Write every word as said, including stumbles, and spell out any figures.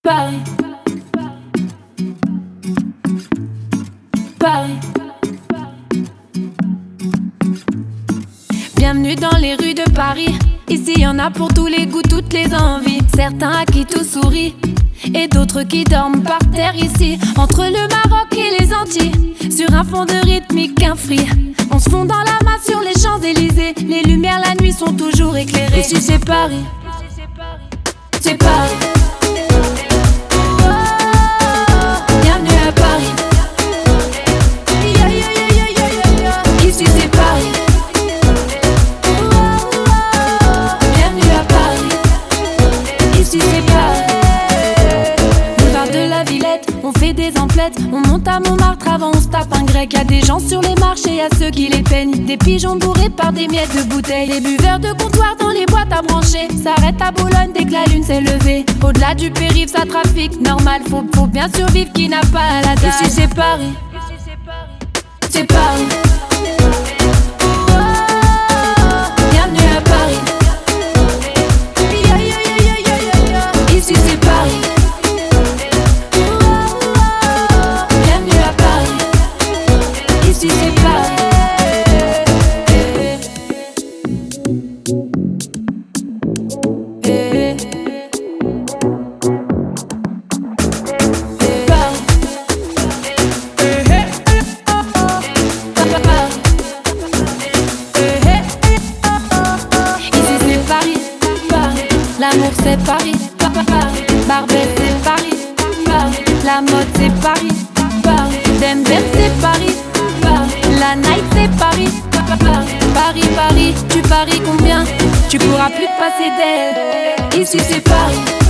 Paris, Paris. Bienvenue dans les rues de Paris. Ici y en a pour tous les goûts, toutes les envies. Certains à qui tout sourit et d'autres qui dorment par terre ici. Entre le Maroc et les Antilles, sur un fond de rythmique un free. On se fond dans la masse sur les Champs-Élysées. Les lumières la nuit sont toujours éclairées. Ici c'est Paris, c'est Paris. Ici c'est Paris. Bienvenue à Paris. Ici c'est Paris. Boulevard de la Villette, on fait des emplettes. On monte à Montmartre, avant on se tape un grec. Y'a des gens sur les marchés, y'a ceux qui les peignent. Des pigeons bourrés par des miettes de bouteilles. Des buveurs de comptoir dans les boîtes à brancher. S'arrête à Boulogne dès que la lune s'est levée. Au-delà du périph', ça trafique normal. Faut, faut bien survivre, qui n'a pas la dalle. Ici c'est Paris, c'est Paris. Bienvenue à Paris. Ici c'est Paris. Bienvenue à Paris. Ici c'est Paris. L'amour c'est Paris, Barbès c'est Paris, la mode c'est Paris, Dem Dem c'est Paris, la night c'est Paris, Paris, Paris, tu paries combien? Tu pourras plus te passer d'elle. Ici c'est Paris.